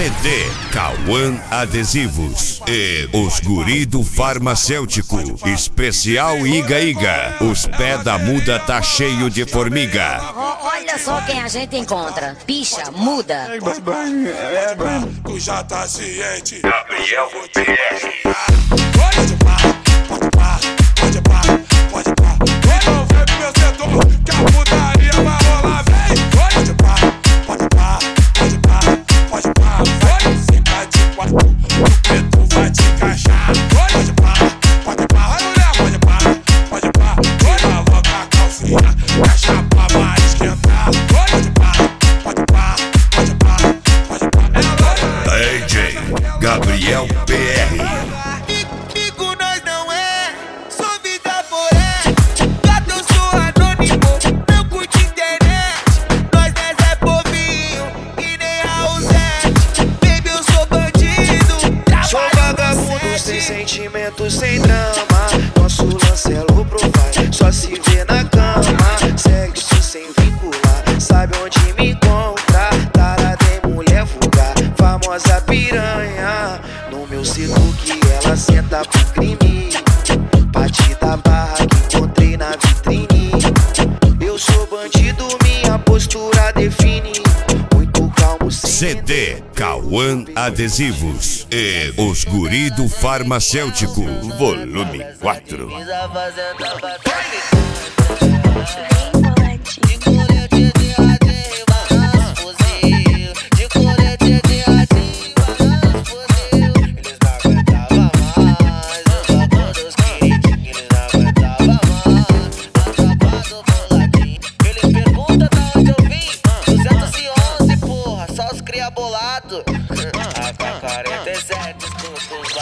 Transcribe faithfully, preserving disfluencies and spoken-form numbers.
C D Cauã Adesivos e Os Guri do Farmacêutico. Especial Iga Iga. Os pés da muda tá cheio de formiga. Olha só quem a gente encontra. Picha, muda. Tu já tá ciente. Gabriel P R. Pode pá, pode pá, pode pá, pode pá. Então vem pro meu setor que a putaria vai rolar, vem. Pode pá, pode pá, pode pá, pode pá. Vai, fica de quatro, o preto vai te encaixar. Pode pá, pode pá, vai mulher, pode pá, pode pá. Tira logo a calcinha, que a chapa vai esquentar. Pode pá, pode pá, pode pá, pode pá. D J Gabriel P R. Sentimento sem drama, nosso lance é low profile, só se vê na cama. Sexo sem vincular, sabe onde me encontra. Tarada em mulher vulgar, famosa piranha. No meu setor que ela senta pro crime. Bati da barra que encontrei na vitrine. Eu sou bandido, minha postura define. C D Cauã Adesivos e Os Guri do Farmacêutico, volume quatro. Bolado, A K quarenta e sete, escuta os